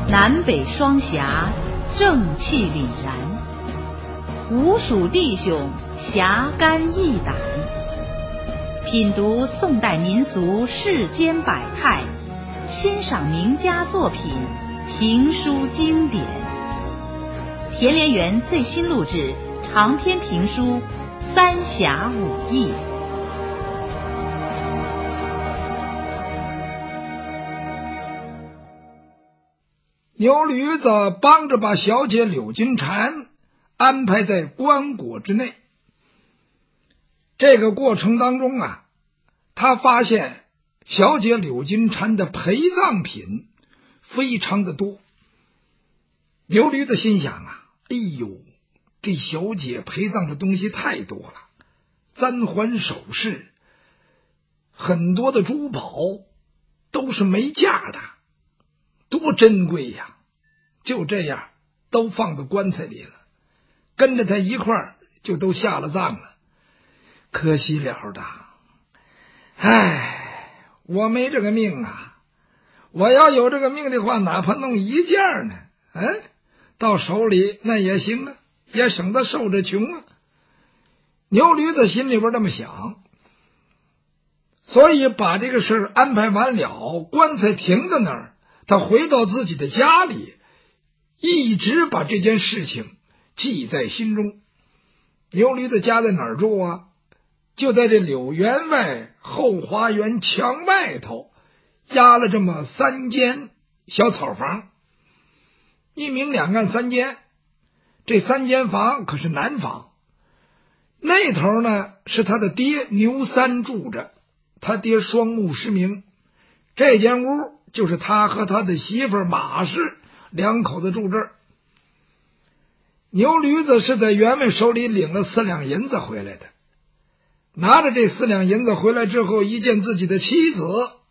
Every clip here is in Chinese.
南北双侠，正气凛然，吴蜀弟兄侠肝义胆。品读宋代民俗世间百态，欣赏名家作品，评书经典。田连元最新录制长篇评书《三侠五义》。 牛驴子帮着把小姐柳金蝉安排在棺椁之内。这个过程当中啊，他发现小姐柳金蝉的陪葬品非常的多。牛驴子心想啊，哎呦，这小姐陪葬的东西太多了，簪环首饰，很多的珠宝都是没价的，多珍贵呀！就这样都放在棺材里了，跟着他一块儿就都下了葬了。可惜了的，我没这个命啊！我要有这个命的话，哪怕弄一件呢，到手里那也行啊，也省得受着穷啊。牛驴子心里边这么想，所以把这个事儿安排完了，棺材停在那儿，他回到自己的家里，一直把这件事情记在心中。牛驴子家在哪儿住啊？就在这柳员外后花园墙外头压了这么3间小草房，一明两暗3间。这3间房可是南房，那头呢是他的爹牛三住着，他爹双目失明。这间屋就是他和他的媳妇马氏2口子住这儿。牛驴子是在员外手里领了4两银子回来的，拿着这4两银子回来之后，一见自己的妻子，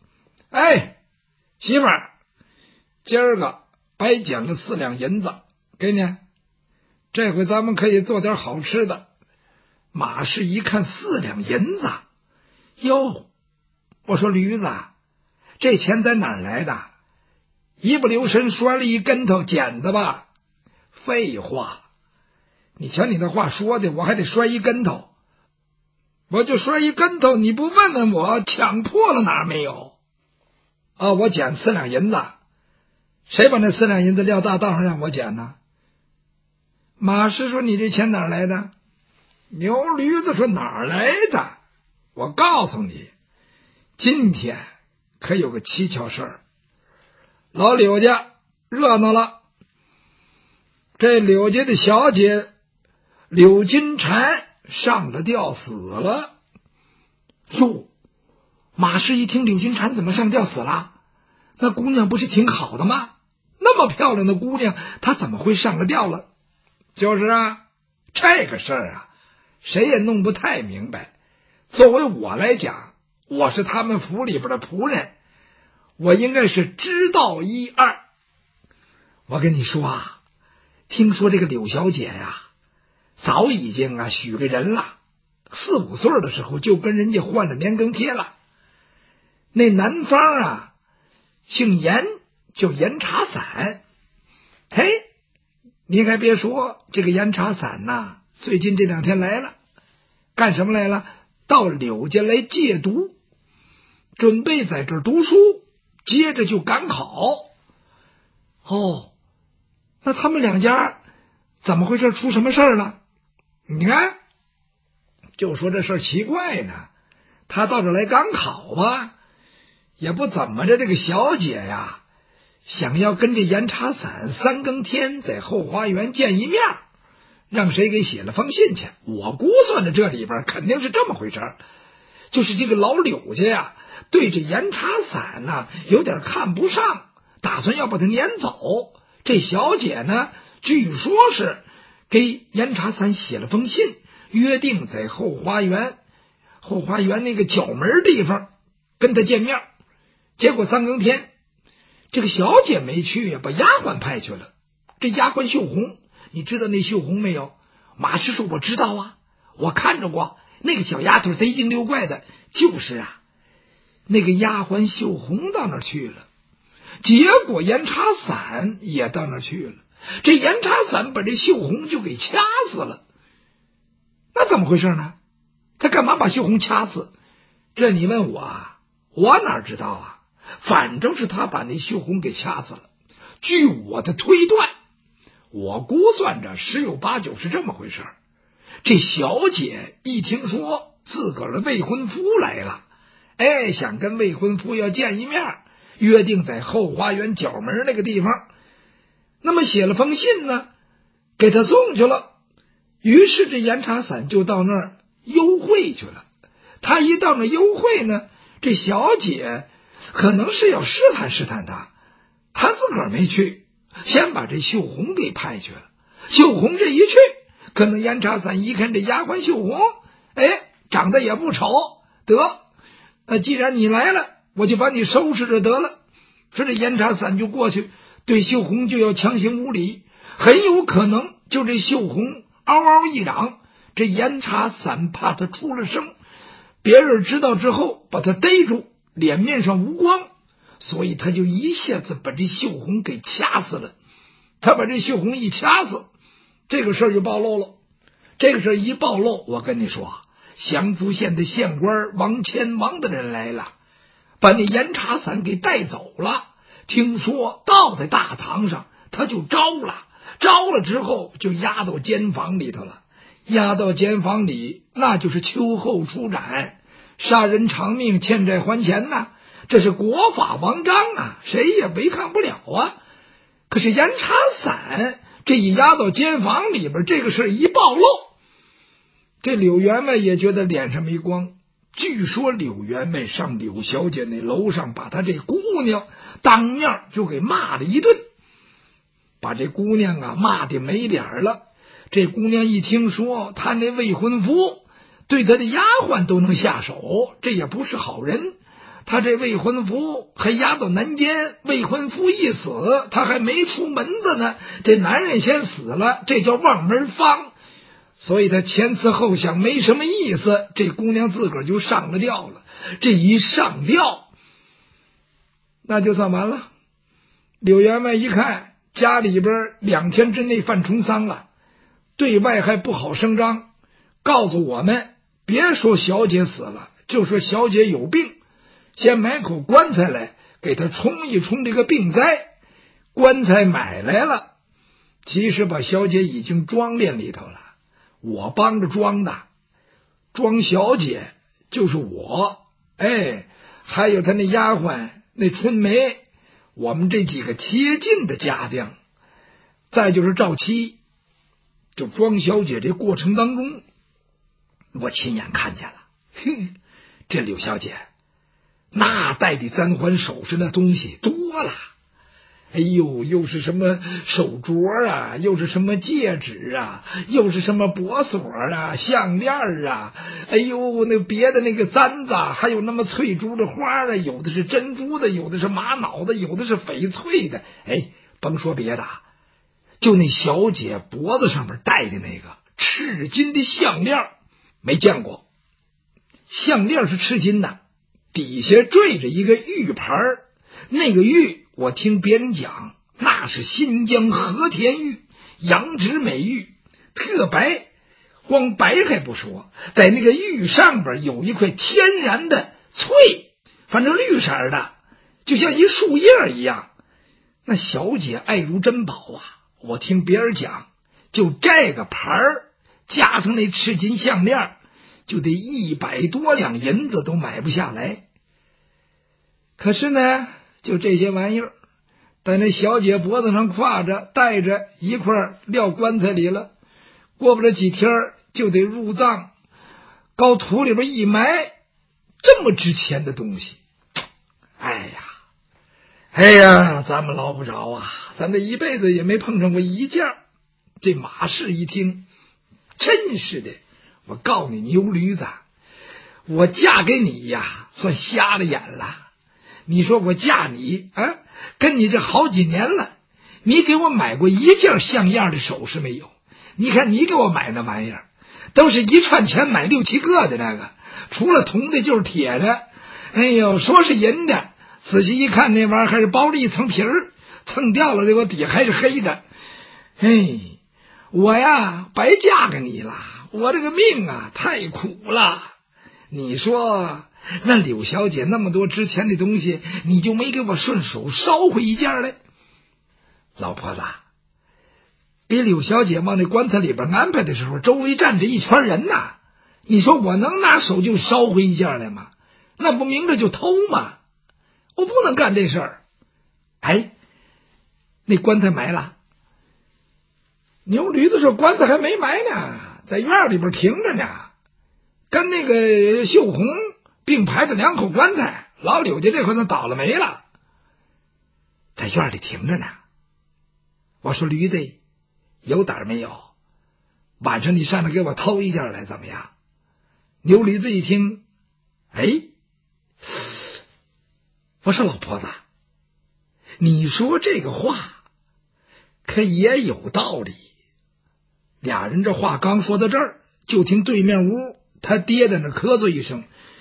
媳妇儿，今儿个白捡了4两银子给你，这回咱们可以做点好吃的。马氏一看4两银子，哟，我说驴子，这钱在哪儿来的？一不留神摔了一跟头捡的吧？废话，你瞧你的话说的，我还得摔一跟头，我就摔一跟头，你不问问我抢破了哪儿没有啊？我捡4两银子，谁把那4两银子撂大道上让我捡呢？马氏说你这钱哪儿来的？牛驴子说哪儿来的？我告诉你，今天可有个蹊跷事儿。老柳家热闹了，这柳家的小姐柳金蝉上了吊死了。哟，马氏一听柳金蝉怎么上吊死了？那姑娘不是挺好的吗？那么漂亮的姑娘，她怎么会上了吊了？就是啊，这个事儿啊，谁也弄不太明白。作为我来讲，我是他们府里边的仆人，我应该是知道一二。我跟你说啊，听说这个柳小姐呀，早已经许个人了，4、5岁的时候就跟人家换了年羹贴了。那男方啊，姓严，叫严茶伞。你还别说，这个严茶伞呐，最近这2天来了，干什么来了？到柳家来借读，准备在这儿读书，接着就赶考。那他们2家怎么回事？出什么事儿了？你看，就说这事儿奇怪呢，他到这儿来赶考吧，也不怎么着，这个小姐呀，想要跟这严茶伞3更天在后花园见一面，让谁给写了封信去。我估算着这里边肯定是这么回事，就是这个老柳家呀，对这严茶伞有点看不上，打算要把他撵走。这小姐呢，据说是给严茶伞写了封信，约定在后花园那个角门地方跟他见面。结果3更天，这个小姐没去呀，把丫鬟派去了。这丫鬟秀红，你知道那秀红没有？马氏说我知道啊，我看着过，那个小丫头贼精溜怪的。就是啊，那个丫鬟秀红到那儿去了， 结果严查伞也到那儿去了，这严查伞把这秀红就给掐死了。那怎么回事呢？他干嘛把秀红掐死？这你问我啊，我哪知道啊？反正是他把那秀红给掐死了。据我的推断，我估算着十有八九是这么回事。这小姐一听说自个儿的未婚夫来了，想跟未婚夫要见一面，约定在后花园角门那个地方。那么写了封信呢，给他送去了。于是这严查伞就到那儿幽会去了。他一到那幽会呢，这小姐可能是要试探试探他，他自个儿没去，先把这秀红给派去了。秀红这一去，可能严查伞一看这丫鬟秀红，长得也不丑，得，既然你来了，我就把你收拾着得了。说这严查伞就过去，对秀红就要强行无礼，很有可能就这秀红嗷嗷一嚷，这严查伞怕他出了声，别人知道之后把他逮住，脸面上无光，所以他就一下子把这秀红给掐死了。他把这秀红一掐死，这个事儿就暴露了。这个事儿一暴露，我跟你说，祥福县的县官王千王的人来了，把那严查伞给带走了。听说到在大堂上，他就招了之后就押到监房里头了。押到监房里，那就是秋后出斩，杀人偿命，欠债还钱呐，这是国法王章啊，谁也违抗不了啊。可是严查伞这一押到监房里边，这个事一暴露，这柳员外也觉得脸上没光。据说柳员外上柳小姐那楼上，把她这姑娘当面就给骂了一顿，把这姑娘啊骂得没脸了。这姑娘一听说她那未婚夫对她的丫鬟都能下手，这也不是好人。她这未婚夫还押到南监，未婚夫一死，她还没出门子呢，这男人先死了，这叫望门芳。所以他前思后想没什么意思，这姑娘自个儿就上了吊了。这一上吊，那就算完了。柳员外一看家里边2天之内犯重丧了，对外还不好声张，告诉我们别说小姐死了，就说小姐有病，先买口棺材来给她冲一冲这个病灾。棺材买来了，其实把小姐已经装殓里头了，我帮着装的，装小姐就是我，还有他那丫鬟那春梅，我们这几个贴近的家丁，再就是赵七。就装小姐这过程当中，我亲眼看见了，这柳小姐那戴的簪环首饰那东西多了，又是什么手镯啊，又是什么戒指啊，又是什么脖锁啊，项链啊，那别的那个簪子，还有那么翠珠的花啊，有的是珍珠的，有的是玛瑙的，有的是翡翠的。甭说别的，就那小姐脖子上面戴的那个赤金的项链，没见过。项链是赤金的，底下缀着一个玉牌，那个玉我听别人讲，那是新疆和田玉，羊脂美玉，特白。光白还不说，在那个玉上边有一块天然的翠，反正绿色的，就像一树叶一样。那小姐爱如珍宝啊，我听别人讲，就这个牌加上那赤金项链，就得100多两银子都买不下来。可是呢，就这些玩意儿，在那小姐脖子上挎着带着一块撂棺材里了，过不了几天就得入葬，高土里边一埋，这么值钱的东西，咱们捞不着啊，咱这一辈子也没碰上过一件。这马氏一听，真是的，我告你牛驴子，我嫁给你呀算瞎了眼了。你说我嫁你跟你这好几年了，你给我买过一件像样的首饰没有？你看你给我买那玩意儿，都是一串钱买6、7个的那个，除了铜的就是铁的。说是银的， 仔细一看，那玩意儿还是剥了一层皮儿，蹭掉了，这个底还是黑的。嘿，我呀白嫁给你了，我这个命啊太苦了。你说那柳小姐那么多值钱的东西，你就没给我顺手捎回一件来？老婆子，给柳小姐往那棺材里边安排的时候，周围站着一圈人呐，你说我能拿手就捎回一件来吗？那不明着就偷吗？我不能干这事儿。哎，那棺材埋了。牛驴子说棺材还没埋呢，在院里边停着呢，跟那个秀红并排的2口棺材，老柳家这回能倒了霉了，在院里停着呢。我说驴子有胆没有？晚上你上来给我偷一件来怎么样？牛驴子一听，哎，我说老婆子，你说这个话可也有道理。俩人这话刚说到这儿，就听对面屋他爹在那咳嗽一声，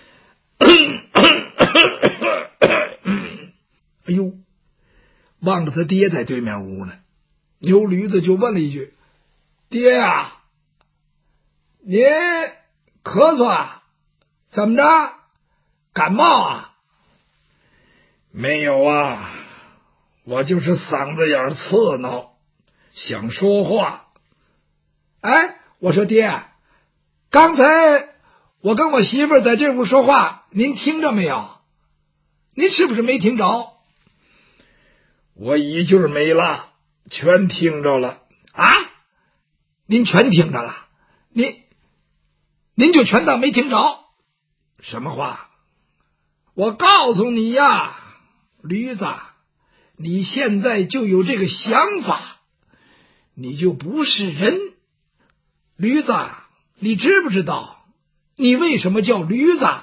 哎呦，忘了他爹在对面屋呢。牛驴子就问了一句：爹啊，您咳嗽啊？怎么着？感冒啊？没有啊，我就是嗓子眼刺挠，想说话。哎，我说爹，刚才我跟我媳妇在这屋说话，您听着没有？您是不是没听着？我一句没落，全听着了。啊？您全听着了？您就全当没听着？什么话？我告诉你呀，驴子，你现在就有这个想法，你就不是人。驴子，你知不知道你为什么叫驴子？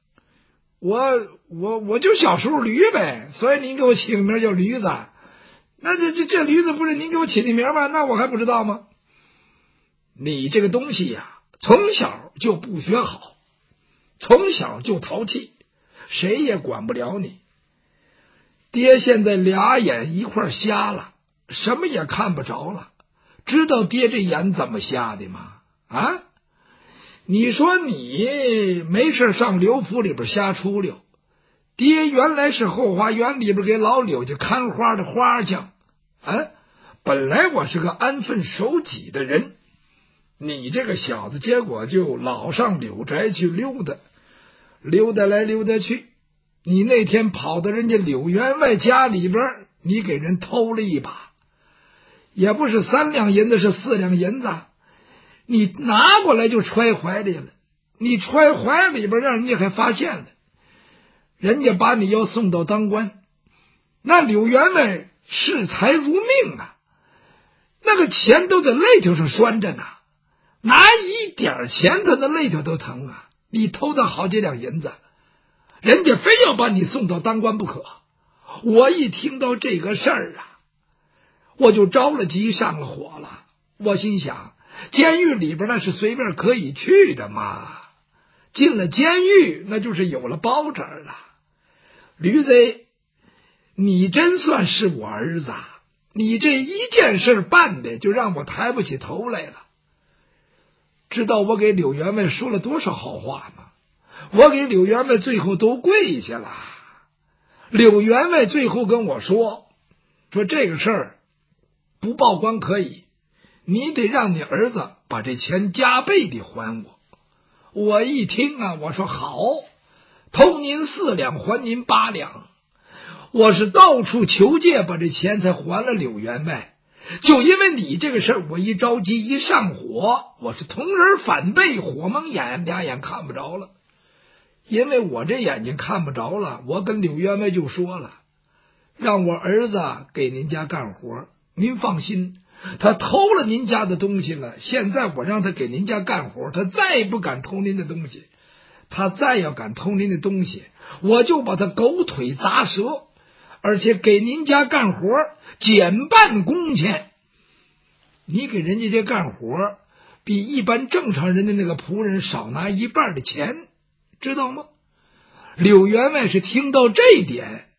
我就小时候驴呗，所以您给我起个名叫驴子。那这驴子不是您给我起的名吗？那我还不知道吗？你这个东西呀，从小就不学好，从小就淘气，谁也管不了你。爹现在俩眼一块瞎了，什么也看不着了。知道爹这眼怎么瞎的吗？啊，你说你没事上刘府里边瞎出溜，爹原来是后花园里边给老柳家看花的花匠，本来我是个安分守己的人，你这个小子结果就老上柳宅去溜达，溜达来溜达去，你那天跑到人家柳员外家里边，你给人偷了一把，也不是3两银子，是4两银子，你拿过来就揣怀里了，你揣怀里边让人家还发现了，人家把你要送到当官，那柳员外视财如命啊，那个钱都在肋条上拴着呢，拿一点钱他的肋条都疼啊，你偷他好几两银子，人家非要把你送到当官不可。我一听到这个事儿啊，我就着了急，上了火了。我心想，监狱里边那是随便可以去的嘛，进了监狱那就是有了包拯了。驴子，你真算是我儿子，你这一件事办的就让我抬不起头来了。知道我给柳员外说了多少好话吗？我给柳员外最后都跪下了。柳员外最后跟我说这个事儿不报官可以，你得让你儿子把这钱加倍的还我。我一听啊，我说好，偷您4两还您8两。我是到处求借把这钱才还了柳员外，就因为你这个事儿，我一着急一上火，我是同人反背，火蒙眼，俩眼看不着了。因为我这眼睛看不着了，我跟柳员外就说了，让我儿子给您家干活，您放心，他偷了您家的东西了，现在我让他给您家干活，他再也不敢偷您的东西，他再要敢偷您的东西，我就把他狗腿砸折，而且给您家干活减半工钱。你给人家这干活比一般正常人的那个仆人少拿1半的钱，知道吗？柳员外是听到这一点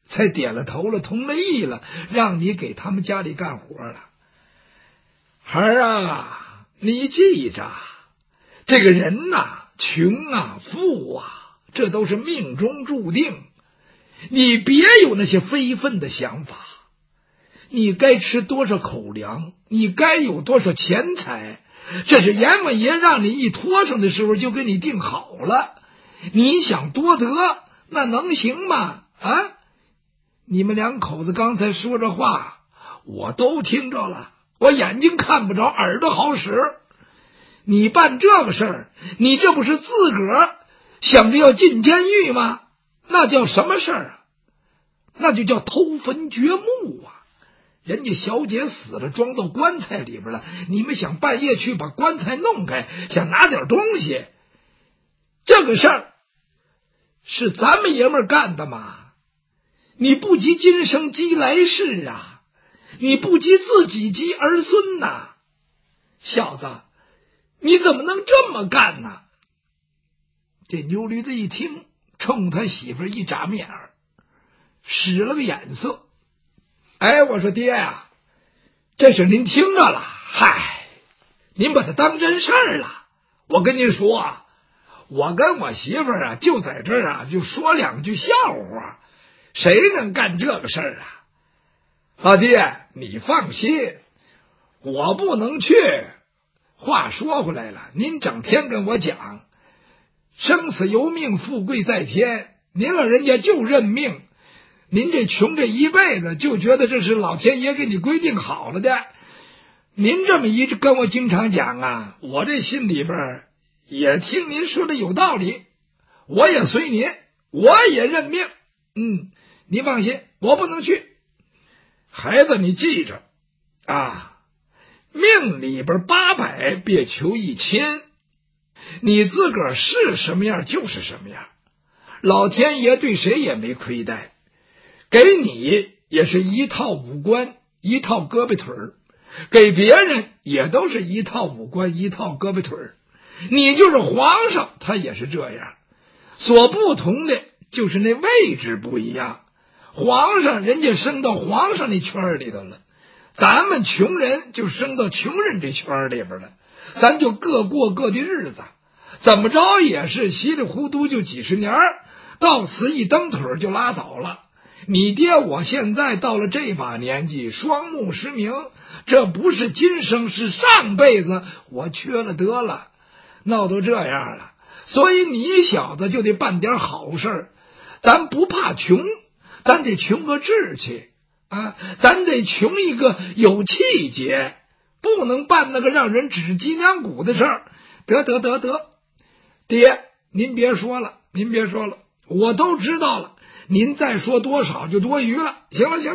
才点了头了，同了意了，让你给他们家里干活了。孩儿啊，你记着，这个人呐，穷啊富啊，这都是命中注定，你别有那些非分的想法。你该吃多少口粮，你该有多少钱财，这是阎王爷让你一拖上的时候就给你定好了。你想多得，那能行吗？啊！你们两口子刚才说这话，我都听着了，我眼睛看不着，耳朵好使。你办这个事儿，你这不是自个儿想着要进监狱吗？那叫什么事儿啊？那就叫偷坟掘墓啊！人家小姐死了，装到棺材里边了，你们想半夜去把棺材弄开，想拿点东西，这个事儿是咱们爷们儿干的吗？你不及今生积来世啊，你不及自己积儿孙呐，小子，你怎么能这么干呢？这牛驴子一听，冲他媳妇一眨面儿，使了个眼色。哎，我说爹呀，这事您听着了，嗨，您把它当真事儿了。我跟您说啊，我跟我媳妇啊就在这儿啊，就说两句笑话，谁能干这个事儿啊？老爹，你放心，我不能去。话说回来了，您整天跟我讲生死由命，富贵在天，您老人家就认命。您这穷这一辈子，就觉得这是老天爷给你规定好了的。您这么一直跟我经常讲啊，我这心里边也听您说的有道理，我也随您，我也认命。您放心，我不能去。孩子，你记着啊，命里边800，别求1000，你自个儿是什么样就是什么样，老天爷对谁也没亏待。给你也是一套五官，一套胳膊腿儿，给别人也都是一套五官，一套胳膊腿儿。你就是皇上，他也是这样，所不同的就是那位置不一样。皇上人家升到皇上那圈里头了，咱们穷人就升到穷人这圈里边了，咱就各过各的日子，怎么着也是稀里糊涂就几十年，到此一蹬腿就拉倒了。你爹我现在到了这把年纪，双目失明，这不是今生，是上辈子我缺了德了，闹到这样了。所以你小子就得办点好事，咱不怕穷，咱得穷个志气啊，咱得穷一个有气节，不能办那个让人指脊梁骨的事儿。得，爹，您别说了，我都知道了。您再说多少就多余了。行了。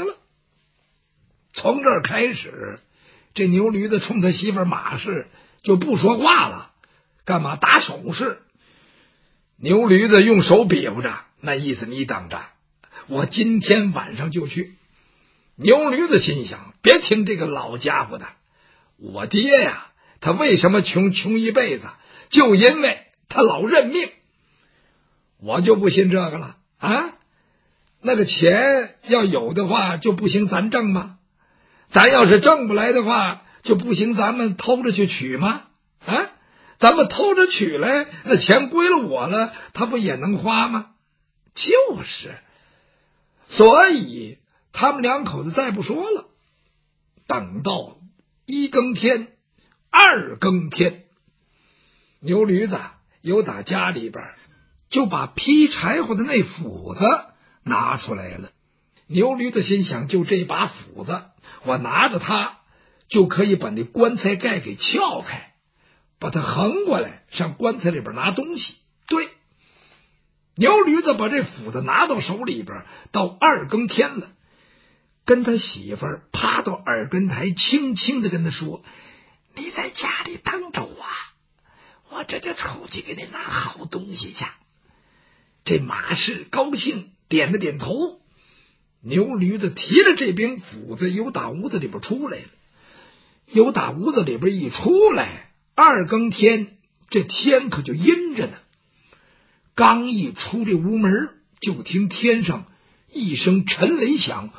从这儿开始，这牛驴子冲他媳妇马氏就不说话了，干嘛打手势？牛驴子用手比划着，那意思你等着，我今天晚上就去。牛驴子心想，别听这个老家伙的，我爹呀，他为什么穷一辈子，就因为他老认命。我就不信这个了啊！那个钱要有的话就不行咱挣吗？咱要是挣不来的话就不行咱们偷着去取吗？啊，咱们偷着取来，那钱归了我了，他不也能花吗？就是，所以他们两口子再不说了。等到1更天2更天，牛驴子由打家里边就把劈柴火的那斧子拿出来了。牛驴子心想，就这把斧子，我拿着它就可以把那棺材盖给撬开，把它横过来上棺材里边拿东西。对，牛驴子把这斧子拿到手里边，到2更天了，跟他媳妇儿趴到耳根台，轻轻的跟他说，你在家里等着我这就出去给你拿好东西去。这马氏高兴，点了点头。牛驴子提着这柄斧子由打屋子里边出来了。由打屋子里边一出来，2更天，这天可就阴着呢。刚一出这屋门，就听天上一声沉雷响，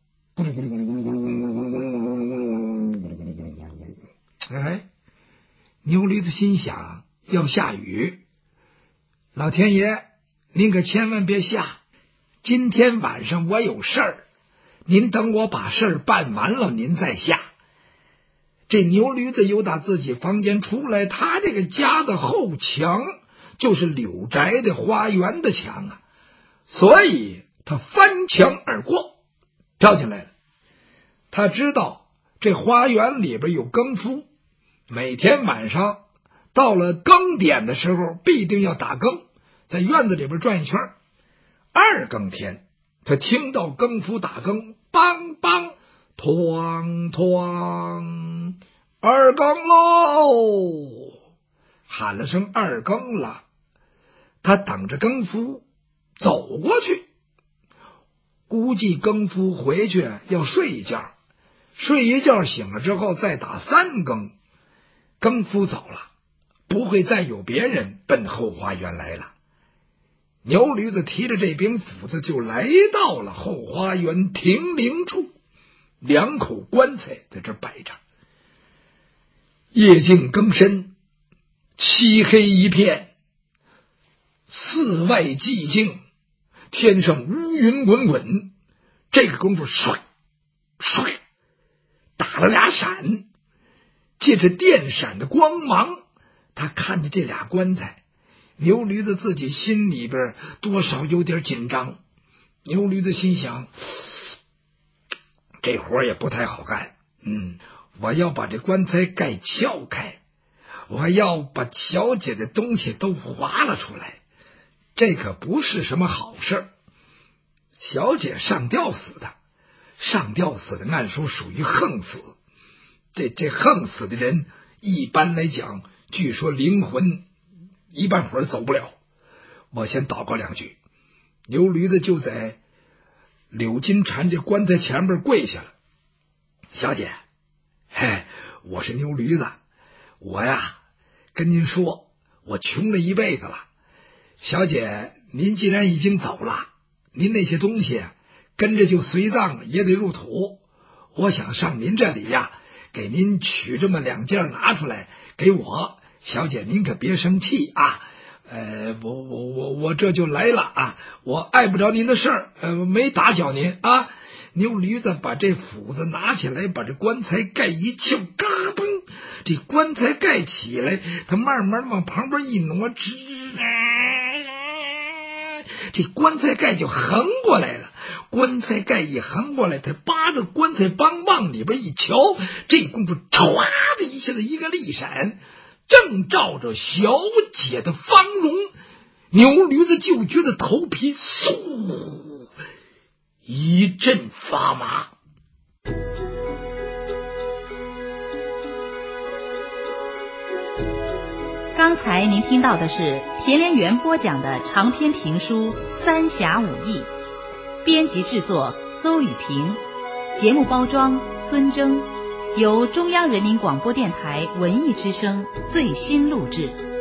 哎，牛驴子心想要下雨，老天爷您可千万别下，今天晚上我有事儿，您等我把事儿办完了您再下。这牛驴子由打自己房间出来，他这个家的后墙就是柳宅的花园的墙啊，所以他翻墙而过，跳进来了。他知道这花园里边有更夫，每天晚上到了更点的时候必定要打更，在院子里边转一圈。二更天，他听到更夫打更，梆梆哐哐，二更喽，喊了声二更了。他等着更夫走过去，估计更夫回去要睡一觉，睡一觉醒了之后再打三更。更夫走了，不会再有别人奔后花园来了。牛驴子提着这柄斧子就来到了后花园停灵处，两口棺材在这摆着。夜静更深，漆黑一片，四外寂静，天上乌云滚滚。这个功夫唰唰打了俩闪，借着电闪的光芒，他看见这俩棺材。牛驴子自己心里边多少有点紧张。牛驴子心想，这活也不太好干，我要把这棺材盖撬开，我要把小姐的东西都划了出来，这可不是什么好事。小姐上吊死的，上吊死的按说属于横死，这横死的人一般来讲，据说灵魂一半会儿走不了。我先祷告两句。牛驴子就在柳金蝉这棺材前边跪下了。小姐，我是牛驴子，我呀跟您说，我穷了一辈子了。小姐您既然已经走了，您那些东西跟着就随葬也得入土，我想上您这里呀，给您取这么两件拿出来给我。小姐您可别生气啊，我这就来了啊，我碍不着您的事儿，没打搅您啊。牛驴子把这斧子拿起来，把这棺材盖一撬，嘎嘣，这棺材盖起来，他慢慢往旁边一挪，这棺材盖就横过来了。棺材盖一横过来，他扒着棺材帮往里边一瞧，这功夫唰的一下子一个利闪，正照着小姐的芳容。牛驴子就觉得头皮嗖一阵发麻。 刚才您听到的是田连元播讲的长篇评书《三侠五义》，编辑制作邹雨平，节目包装孙征，由中央人民广播电台文艺之声最新录制。